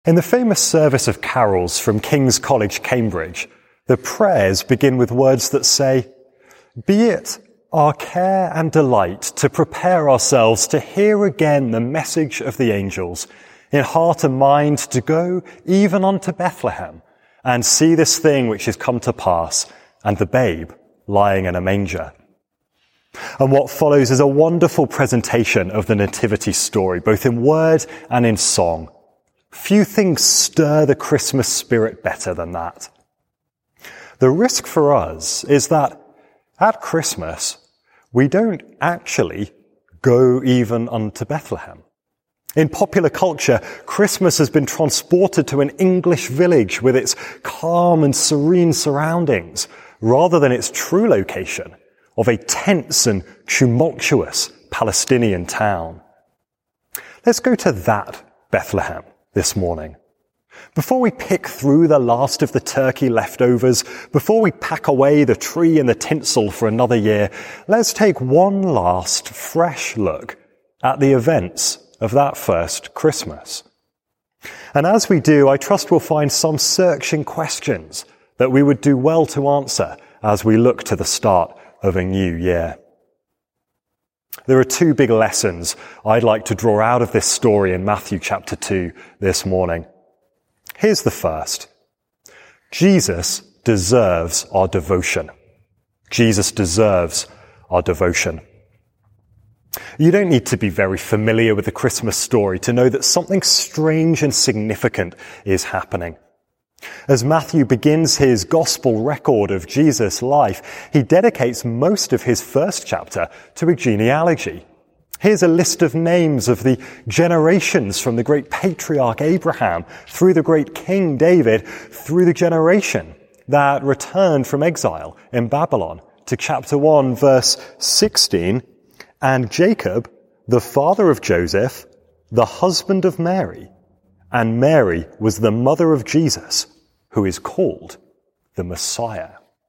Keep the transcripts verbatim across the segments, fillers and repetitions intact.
In the famous service of carols from King's College, Cambridge, the prayers begin with words that say, "Be it our care and delight to prepare ourselves to hear again the message of the angels, in heart and mind to go even unto Bethlehem, and see this thing which is come to pass, and the babe lying in a manger." And what follows is a wonderful presentation of the nativity story, both in word and in song. Few things stir the Christmas spirit better than that. The risk for us is that at Christmas, we don't actually go even unto Bethlehem. In popular culture, Christmas has been transported to an English village with its calm and serene surroundings, rather than its true location of a tense and tumultuous Palestinian town. Let's go to that Bethlehem this morning. Before we pick through the last of the turkey leftovers, before we pack away the tree and the tinsel for another year, let's take one last fresh look at the events of that first Christmas. And as we do, I trust we'll find some searching questions that we would do well to answer as we look to the start of a new year. There are two big lessons I'd like to draw out of this story in Matthew chapter two this morning. Here's the first. Jesus deserves our devotion. Jesus deserves our devotion. You don't need to be very familiar with the Christmas story to know that something strange and significant is happening. As Matthew begins his gospel record of Jesus' life, he dedicates most of his first chapter to a genealogy. Here's a list of names of the generations from the great patriarch Abraham through the great King David, through the generation that returned from exile in Babylon, to chapter one, verse sixteen. And Jacob, the father of Joseph, the husband of Mary, and Mary was the mother of Jesus, who is called the Messiah.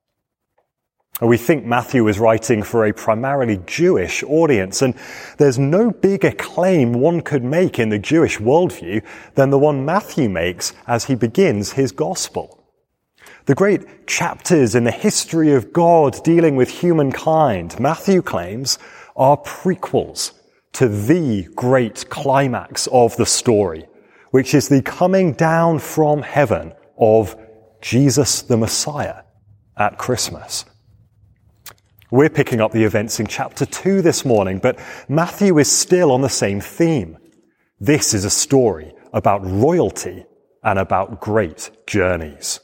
We think Matthew was writing for a primarily Jewish audience, and there's no bigger claim one could make in the Jewish worldview than the one Matthew makes as he begins his gospel. The great chapters in the history of God dealing with humankind, Matthew claims, are prequels to the great climax of the story, which is the coming down from heaven of Jesus the Messiah at Christmas. We're picking up the events in chapter two this morning, but Matthew is still on the same theme. This is a story about royalty and about great journeys.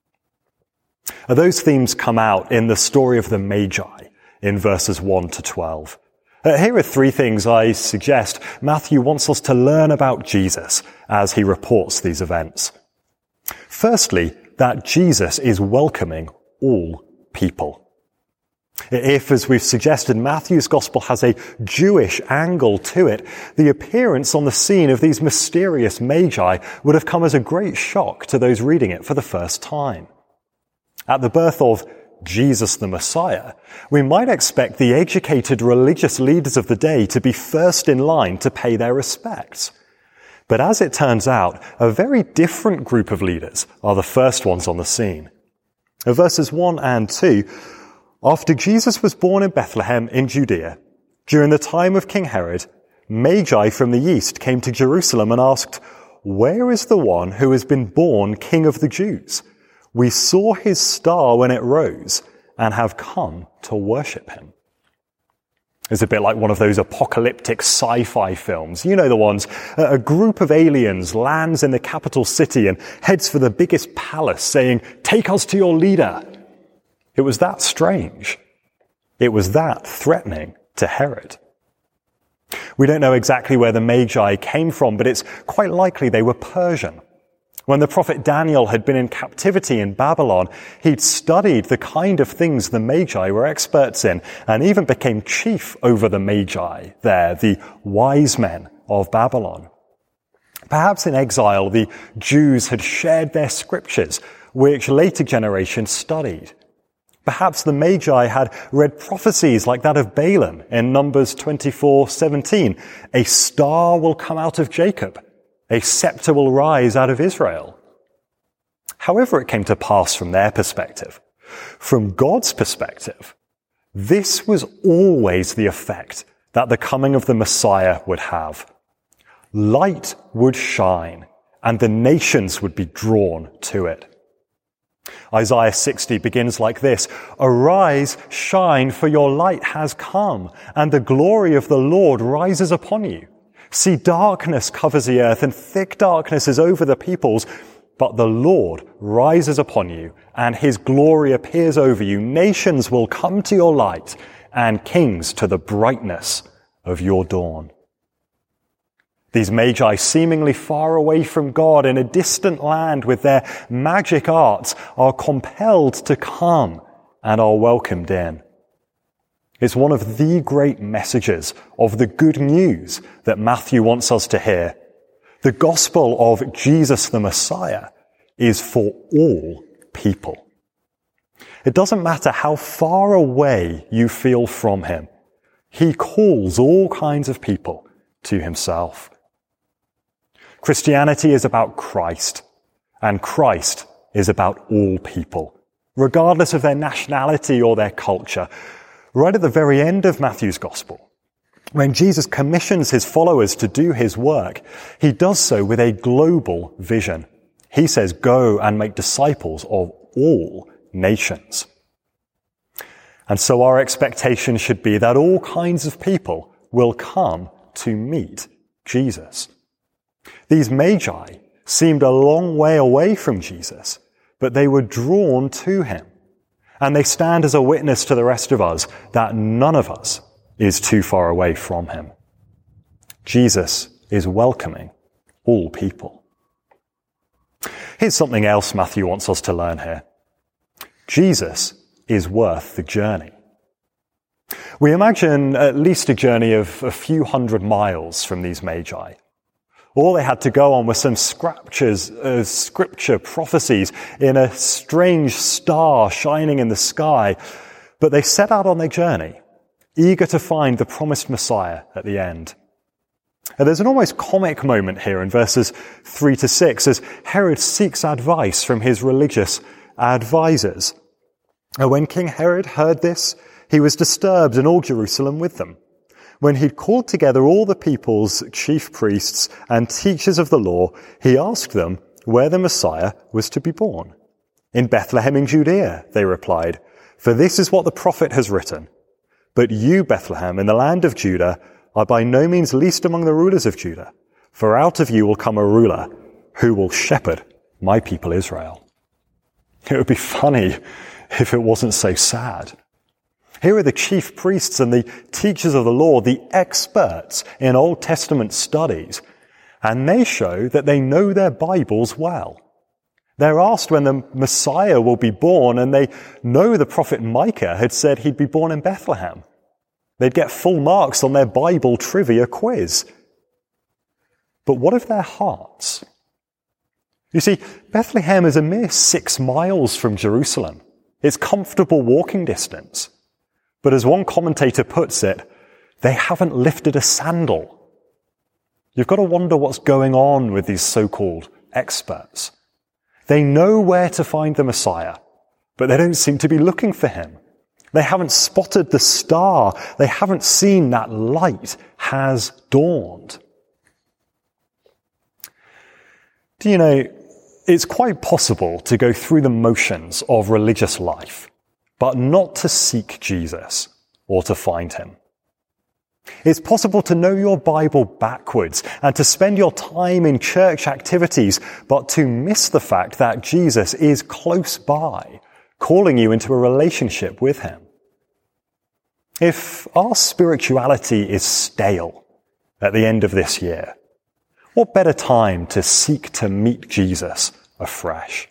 Those themes come out in the story of the Magi in verses one to twelve. Uh, here are three things I suggest Matthew wants us to learn about Jesus as he reports these events. Firstly, that Jesus is welcoming all people. If, as we've suggested, Matthew's gospel has a Jewish angle to it, the appearance on the scene of these mysterious magi would have come as a great shock to those reading it for the first time. At the birth of Jesus the Messiah, we might expect the educated religious leaders of the day to be first in line to pay their respects. But as it turns out, a very different group of leaders are the first ones on the scene. In verses one and two, after Jesus was born in Bethlehem in Judea, during the time of King Herod, Magi from the east came to Jerusalem and asked, "Where is the one who has been born King of the Jews? We saw his star when it rose and have come to worship him." It's a bit like one of those apocalyptic sci-fi films. You know the ones. A group of aliens lands in the capital city and heads for the biggest palace saying, "Take us to your leader." It was that strange. It was that threatening to Herod. We don't know exactly where the Magi came from, but it's quite likely they were Persian. When the prophet Daniel had been in captivity in Babylon, he'd studied the kind of things the Magi were experts in, and even became chief over the Magi there, the wise men of Babylon. Perhaps in exile, the Jews had shared their scriptures, which later generations studied. Perhaps the Magi had read prophecies like that of Balaam in Numbers twenty-four seventeen. A star will come out of Jacob, A scepter will rise out of Israel. However it came to pass from their perspective, from God's perspective, this was always the effect that the coming of the Messiah would have. Light would shine, and the nations would be drawn to it. Isaiah sixty begins like this: "Arise, shine, for your light has come, and the glory of the Lord rises upon you. See, darkness covers the earth, and thick darkness is over the peoples, but the Lord rises upon you, and his glory appears over you. Nations will come to your light, and kings to the brightness of your dawn." These magi, seemingly far away from God in a distant land with their magic arts, are compelled to come and are welcomed in. It's one of the great messages of the good news that Matthew wants us to hear. The gospel of Jesus the Messiah is for all people. It doesn't matter how far away you feel from him. He calls all kinds of people to himself. Christianity is about Christ, and Christ is about all people, regardless of their nationality or their culture. Right at the very end of Matthew's gospel, when Jesus commissions his followers to do his work, he does so with a global vision. He says, "Go and make disciples of all nations." And so our expectation should be that all kinds of people will come to meet Jesus. These magi seemed a long way away from Jesus, but they were drawn to him. And they stand as a witness to the rest of us that none of us is too far away from him. Jesus is welcoming all people. Here's something else Matthew wants us to learn here. Jesus is worth the journey. We imagine at least a journey of a few hundred miles from these magi. All they had to go on were some scriptures, uh, scripture prophecies in a strange star shining in the sky. But they set out on their journey, eager to find the promised Messiah at the end. And there's an almost comic moment here in verses three to six as Herod seeks advice from his religious advisors. And when King Herod heard this, he was disturbed, and all Jerusalem with them. When he'd called together all the people's chief priests and teachers of the law, he asked them where the Messiah was to be born. "In Bethlehem in Judea," they replied, "for this is what the prophet has written. But you, Bethlehem, in the land of Judah, are by no means least among the rulers of Judah, for out of you will come a ruler who will shepherd my people Israel." It would be funny if it wasn't so sad. Here are the chief priests and the teachers of the law, the experts in Old Testament studies, and they show that they know their Bibles well. They're asked when the Messiah will be born, and they know the prophet Micah had said he'd be born in Bethlehem. They'd get full marks on their Bible trivia quiz. But what of their hearts? You see, Bethlehem is a mere six miles from Jerusalem. It's comfortable walking distance. But as one commentator puts it, they haven't lifted a sandal. You've got to wonder what's going on with these so-called experts. They know where to find the Messiah, but they don't seem to be looking for him. They haven't spotted the star. They haven't seen that light has dawned. Do you know, it's quite possible to go through the motions of religious life, but not to seek Jesus or to find him. It's possible to know your Bible backwards and to spend your time in church activities, but to miss the fact that Jesus is close by, calling you into a relationship with him. If our spirituality is stale at the end of this year, what better time to seek to meet Jesus afresh?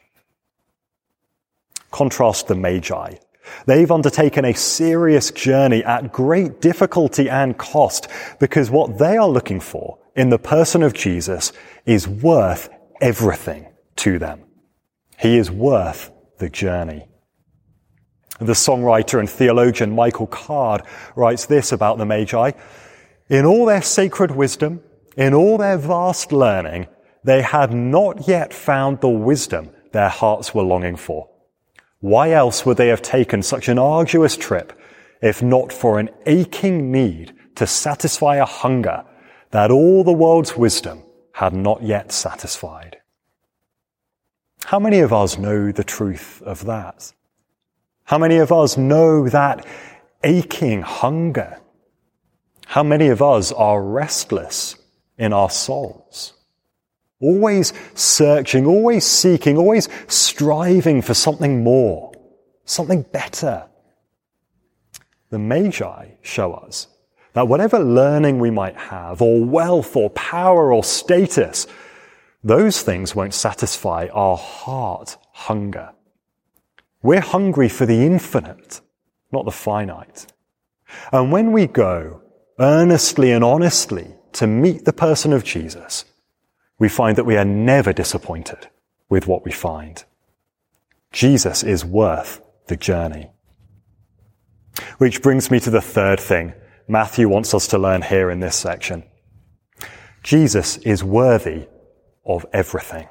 Contrast the Magi. They've undertaken a serious journey at great difficulty and cost because what they are looking for in the person of Jesus is worth everything to them. He is worth the journey. The songwriter and theologian Michael Card writes this about the Magi. In all their sacred wisdom, in all their vast learning, they had not yet found the wisdom their hearts were longing for. Why else would they have taken such an arduous trip if not for an aching need to satisfy a hunger that all the world's wisdom had not yet satisfied? How many of us know the truth of that? How many of us know that aching hunger? How many of us are restless in our souls? Always searching, always seeking, always striving for something more, something better. The Magi show us that whatever learning we might have, or wealth, or power, or status, those things won't satisfy our heart hunger. We're hungry for the infinite, not the finite. And when we go earnestly and honestly to meet the person of Jesus, we find that we are never disappointed with what we find. Jesus is worth the journey. Which brings me to the third thing Matthew wants us to learn here in this section. Jesus is worthy of everything.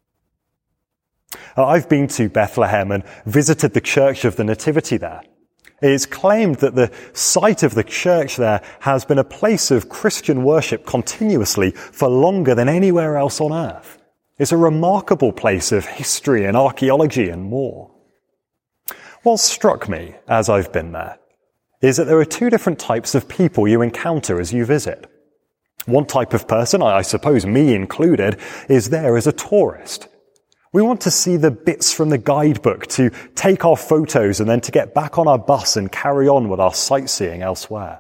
I've been to Bethlehem and visited the Church of the Nativity there. It is claimed that the site of the church there has been a place of Christian worship continuously for longer than anywhere else on earth. It's a remarkable place of history and archaeology and more. What struck me as I've been there is that there are two different types of people you encounter as you visit. One type of person, I suppose me included, is there as a tourist. We want to see the bits from the guidebook, to take our photos and then to get back on our bus and carry on with our sightseeing elsewhere.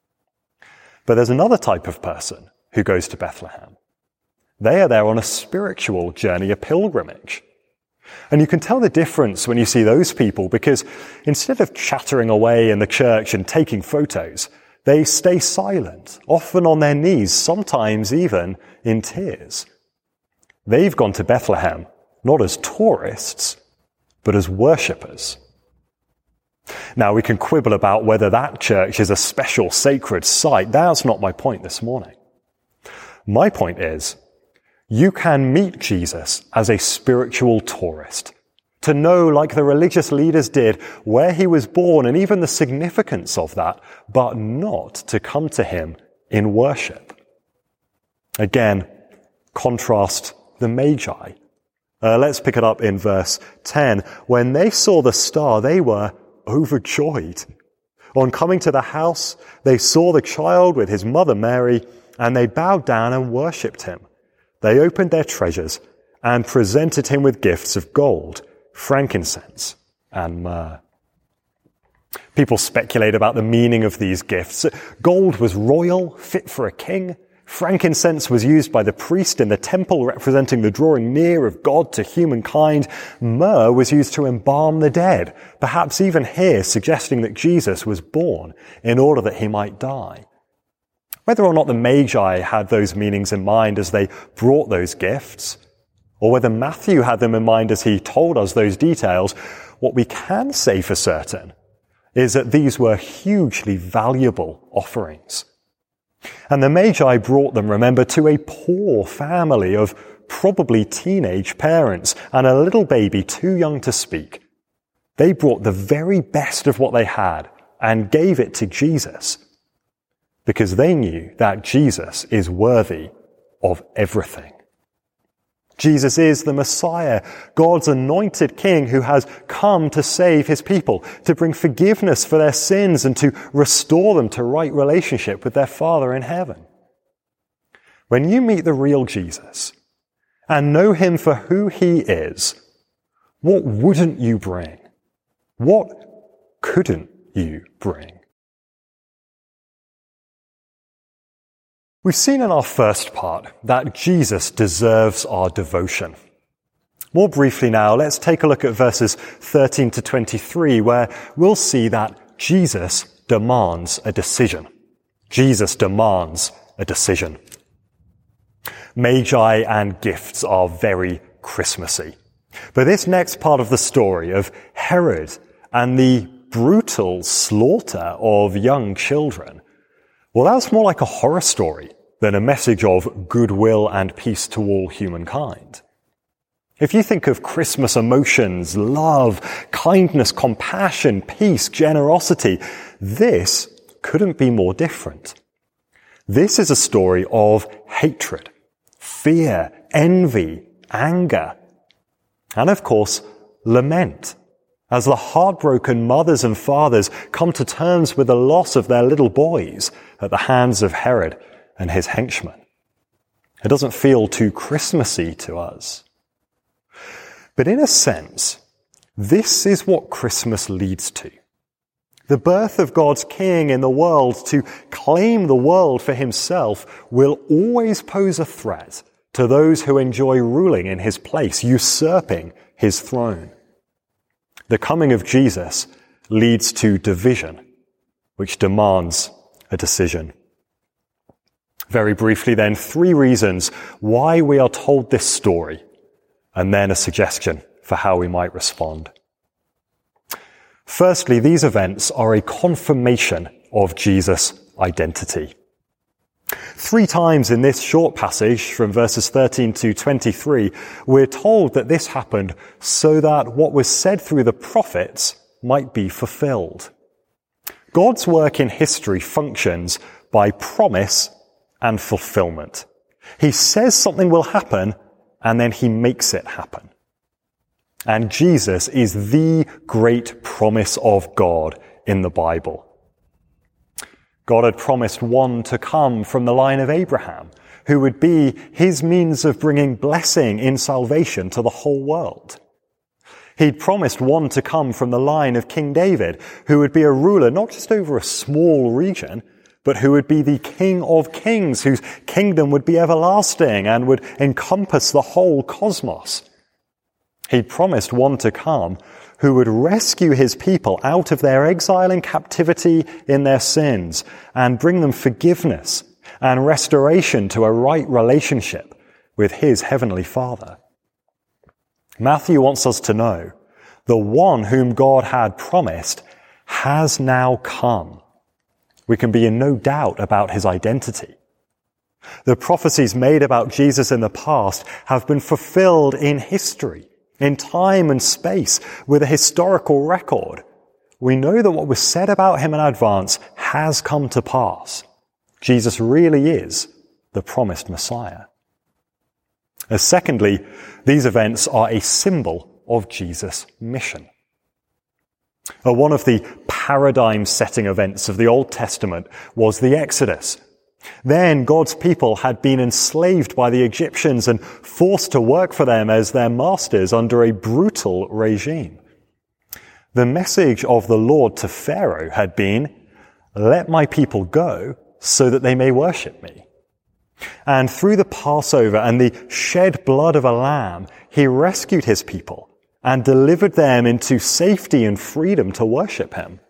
But there's another type of person who goes to Bethlehem. They are there on a spiritual journey, a pilgrimage. And you can tell the difference when you see those people, because instead of chattering away in the church and taking photos, they stay silent, often on their knees, sometimes even in tears. They've gone to Bethlehem not as tourists, but as worshippers. Now, we can quibble about whether that church is a special sacred site. That's not my point this morning. My point is, you can meet Jesus as a spiritual tourist, to know, like the religious leaders did, where he was born and even the significance of that, but not to come to him in worship. Again, contrast the Magi. Uh, let's pick it up in verse ten. When they saw the star, they were overjoyed. On coming to the house, they saw the child with his mother Mary, and they bowed down and worshipped him. They opened their treasures and presented him with gifts of gold, frankincense, and myrrh. People speculate about the meaning of these gifts. Gold was royal, fit for a king. Frankincense was used by the priest in the temple, representing the drawing near of God to humankind. Myrrh was used to embalm the dead, perhaps even here suggesting that Jesus was born in order that he might die. Whether or not the Magi had those meanings in mind as they brought those gifts, or whether Matthew had them in mind as he told us those details, what we can say for certain is that these were hugely valuable offerings. And the Magi brought them, remember, to a poor family of probably teenage parents and a little baby too young to speak. They brought the very best of what they had and gave it to Jesus because they knew that Jesus is worthy of everything. Jesus is the Messiah, God's anointed King who has come to save his people, to bring forgiveness for their sins and to restore them to right relationship with their Father in heaven. When you meet the real Jesus and know him for who he is, what wouldn't you bring? What couldn't you bring? We've seen in our first part that Jesus deserves our devotion. More briefly now, let's take a look at verses thirteen to twenty-three, where we'll see that Jesus demands a decision. Jesus demands a decision. Magi and gifts are very Christmassy. But this next part of the story of Herod and the brutal slaughter of young children, well, that's more like a horror story than a message of goodwill and peace to all humankind. If you think of Christmas emotions, love, kindness, compassion, peace, generosity, this couldn't be more different. This is a story of hatred, fear, envy, anger, and of course, lament, as the heartbroken mothers and fathers come to terms with the loss of their little boys at the hands of Herod and his henchmen. It doesn't feel too Christmassy to us. But in a sense, this is what Christmas leads to. The birth of God's King in the world to claim the world for himself will always pose a threat to those who enjoy ruling in his place, usurping his throne. The coming of Jesus leads to division, which demands a decision. Very briefly then, three reasons why we are told this story, and then a suggestion for how we might respond. Firstly, these events are a confirmation of Jesus' identity. Three times in this short passage, from verses thirteen to twenty-three, we're told that this happened so that what was said through the prophets might be fulfilled. God's work in history functions by promise and fulfillment. He says something will happen, and then he makes it happen. And Jesus is the great promise of God in the Bible. God had promised one to come from the line of Abraham, who would be his means of bringing blessing in salvation to the whole world. He'd promised one to come from the line of King David, who would be a ruler not just over a small region, but who would be the King of Kings, whose kingdom would be everlasting and would encompass the whole cosmos. He'd promised one to come who would rescue his people out of their exile and captivity in their sins and bring them forgiveness and restoration to a right relationship with his heavenly Father. Matthew wants us to know the one whom God had promised has now come. We can be in no doubt about his identity. The prophecies made about Jesus in the past have been fulfilled in history, in time and space, with a historical record. We know that what was said about him in advance has come to pass. Jesus really is the promised Messiah. As secondly, these events are a symbol of Jesus' mission. Uh, one of the paradigm-setting events of the Old Testament was the Exodus. Then God's people had been enslaved by the Egyptians and forced to work for them as their masters under a brutal regime. The message of the Lord to Pharaoh had been, "Let my people go so that they may worship me." And through the Passover and the shed blood of a lamb, he rescued his people and delivered them into safety and freedom to worship him.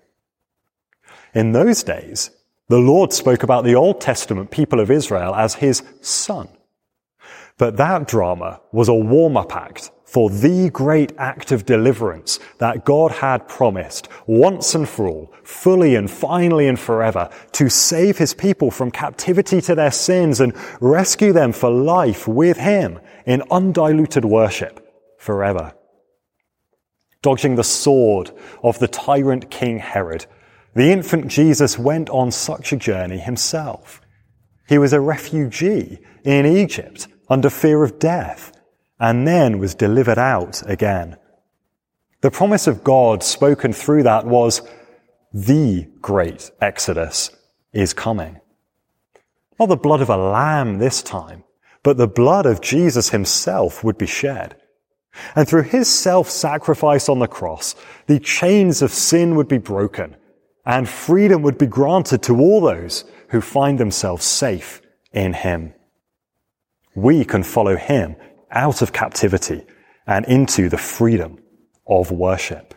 In those days, the Lord spoke about the Old Testament people of Israel as his son. But that drama was a warm-up act for the great act of deliverance that God had promised once and for all, fully and finally and forever, to save his people from captivity to their sins and rescue them for life with him in undiluted worship forever. Dodging the sword of the tyrant King Herod, the infant Jesus went on such a journey himself. He was a refugee in Egypt under fear of death, and then was delivered out again. The promise of God spoken through that was, the great Exodus is coming. Not the blood of a lamb this time, but the blood of Jesus himself would be shed. And through his self-sacrifice on the cross, the chains of sin would be broken, and freedom would be granted to all those who find themselves safe in him. We can follow him out of captivity and into the freedom of worship.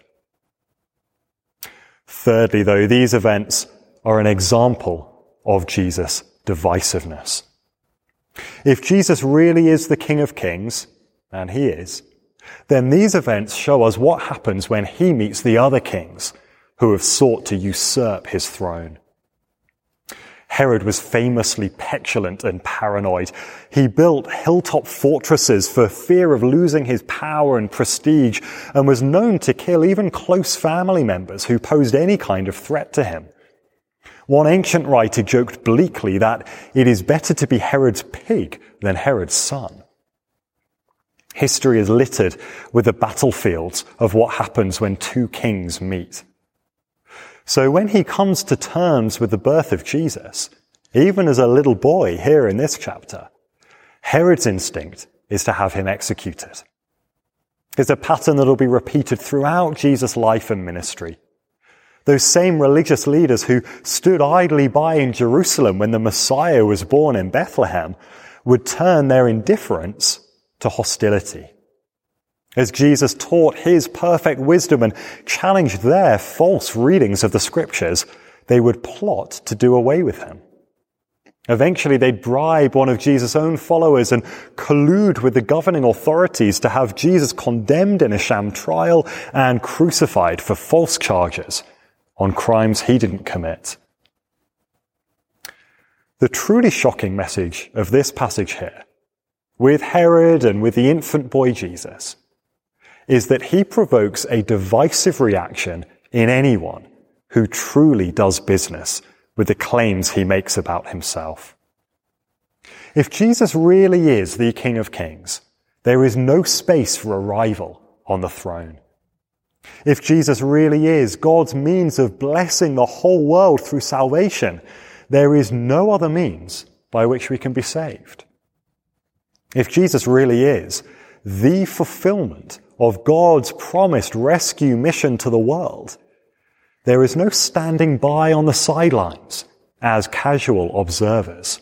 Thirdly, though, these events are an example of Jesus' divisiveness. If Jesus really is the King of Kings, and he is, then these events show us what happens when he meets the other kings who have sought to usurp his throne. Herod was famously petulant and paranoid. He built hilltop fortresses for fear of losing his power and prestige, and was known to kill even close family members who posed any kind of threat to him. One ancient writer joked bleakly that it is better to be Herod's pig than Herod's son. History is littered with the battlefields of what happens when two kings meet. So when he comes to terms with the birth of Jesus, even as a little boy here in this chapter, Herod's instinct is to have him executed. It's a pattern that will be repeated throughout Jesus' life and ministry. Those same religious leaders who stood idly by in Jerusalem when the Messiah was born in Bethlehem would turn their indifference to hostility. As Jesus taught his perfect wisdom and challenged their false readings of the scriptures, they would plot to do away with him. Eventually, they'd bribe one of Jesus' own followers and collude with the governing authorities to have Jesus condemned in a sham trial and crucified for false charges on crimes he didn't commit. The truly shocking message of this passage here, with Herod and with the infant boy Jesus, is that he provokes a divisive reaction in anyone who truly does business with the claims he makes about himself. If Jesus really is the King of Kings, there is no space for a rival on the throne. If Jesus really is God's means of blessing the whole world through salvation, there is no other means by which we can be saved. If Jesus really is the fulfillment of God's promised rescue mission to the world, there is no standing by on the sidelines as casual observers.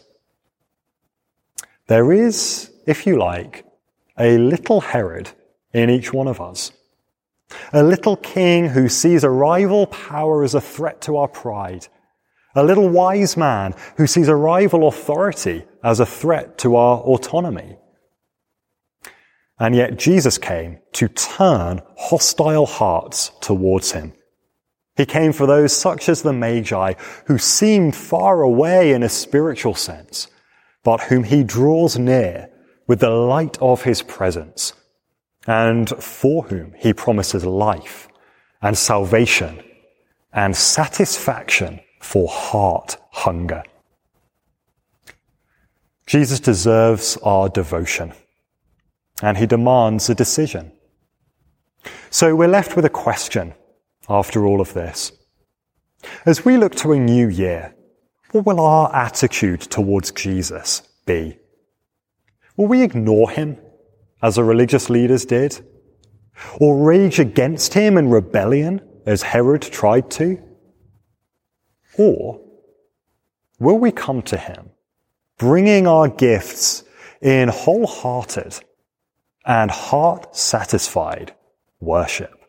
There is, if you like, a little Herod in each one of us. A little king who sees a rival power as a threat to our pride. A little wise man who sees a rival authority as a threat to our autonomy. And yet Jesus came to turn hostile hearts towards him. He came for those such as the Magi, who seemed far away in a spiritual sense, but whom he draws near with the light of his presence, and for whom he promises life and salvation and satisfaction for heart hunger. Jesus deserves our devotion, and he demands a decision. So we're left with a question after all of this. As we look to a new year, what will our attitude towards Jesus be? Will we ignore him, as the religious leaders did? Or rage against him in rebellion, as Herod tried to? Or will we come to him, bringing our gifts in wholehearted and heart-satisfied worship?